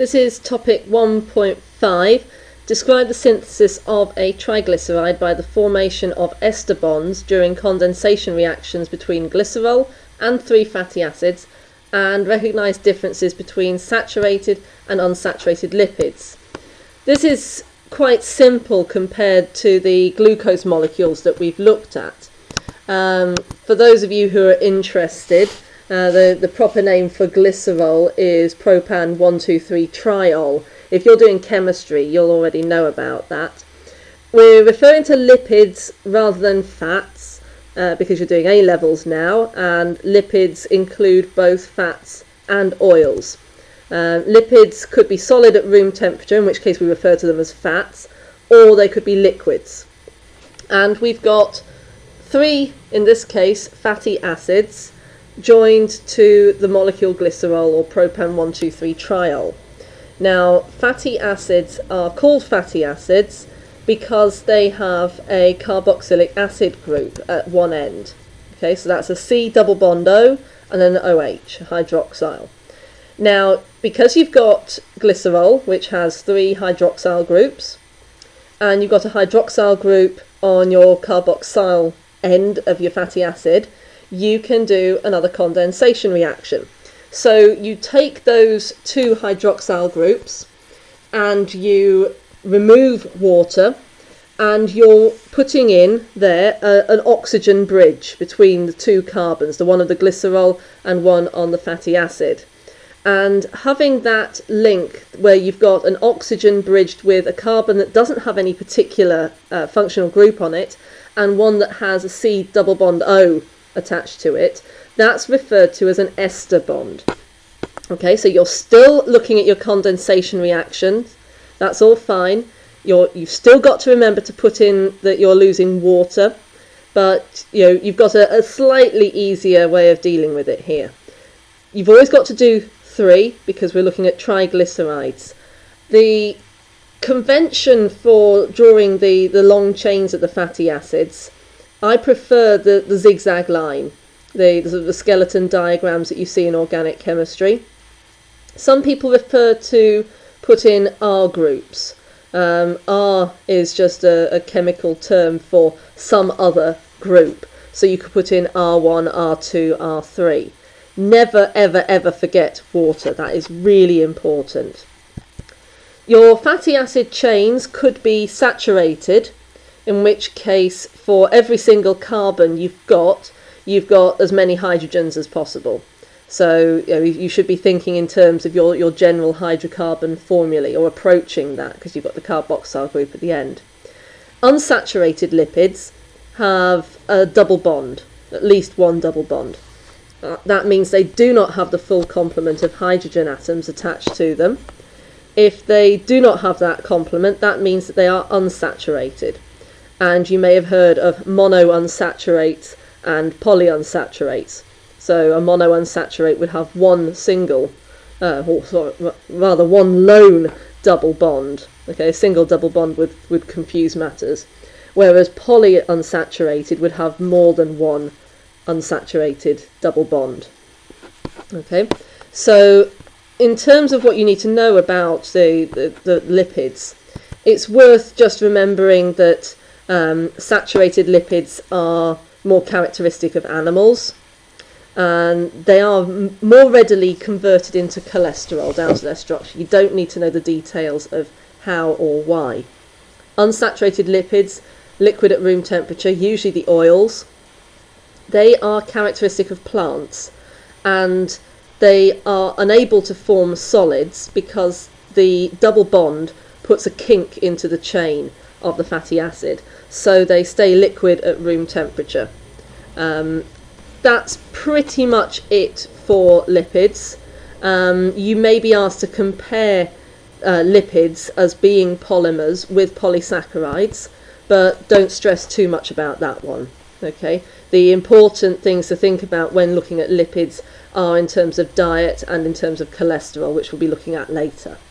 This is topic 1.5. Describe the synthesis of a triglyceride by the formation of ester bonds during condensation reactions between glycerol and 3 fatty acids, and recognise differences between saturated and unsaturated lipids. This is quite simple compared to the glucose molecules that we've looked at. For those of you who are interested, the proper name for glycerol is propan 1,2,3-triol. If you're doing chemistry, you'll already know about that. We're referring to lipids rather than fats because you're doing A-levels now, and lipids include both fats and oils. Lipids could be solid at room temperature, in which case we refer to them as fats, or they could be liquids. And we've got 3, in this case, fatty acids joined to the molecule glycerol, or propan 1,2,3-triol. Now, fatty acids are called fatty acids because they have a carboxylic acid group at one end. Okay, so that's a C double bond O and then an OH, hydroxyl. Now, because you've got glycerol, which has 3 hydroxyl groups, and you've got a hydroxyl group on your carboxyl end of your fatty acid, you can do another condensation reaction. So you take those 2 hydroxyl groups and you remove water, and you're putting in there an oxygen bridge between the 2 carbons, the one of the glycerol and one on the fatty acid. And having that link where you've got an oxygen bridged with a carbon that doesn't have any particular functional group on it, and one that has a C double bond O attached to it, that's referred to as an ester bond. Okay, so you're still looking at your condensation reactions. That's all fine. You've still got to remember to put in that you're losing water, but you've got a slightly easier way of dealing with it here. You've always got to do 3 because we're looking at triglycerides. The convention for drawing the long chains of the fatty acids, I prefer the zigzag line, the skeleton diagrams that you see in organic chemistry. Some people refer to put in R groups. R is just a chemical term for some other group. So you could put in R1, R2, R3. Never, ever, ever forget water. That is really important. Your fatty acid chains could be saturated, in which case for every single carbon you've got as many hydrogens as possible. So you should be thinking in terms of your general hydrocarbon formulae, or approaching that, because you've got the carboxyl group at the end. Unsaturated lipids have a double bond, at least one double bond. That means they do not have the full complement of hydrogen atoms attached to them. If they do not have that complement, that means that they are unsaturated. And you may have heard of monounsaturates and polyunsaturates. So a monounsaturated would have one lone double bond. Okay, a single double bond would confuse matters. Whereas polyunsaturated would have more than one unsaturated double bond. Okay, so in terms of what you need to know about the lipids, it's worth just remembering that saturated lipids are more characteristic of animals, and they are more readily converted into cholesterol down to their structure. You don't need to know the details of how or why. Unsaturated lipids, liquid at room temperature, usually the oils, they are characteristic of plants, and they are unable to form solids because the double bond puts a kink into the chain of the fatty acid, so they stay liquid at room temperature. That's pretty much it for lipids. You may be asked to compare lipids as being polymers with polysaccharides, but don't stress too much about that one. Okay, the important things to think about when looking at lipids are in terms of diet and in terms of cholesterol, which we'll be looking at later.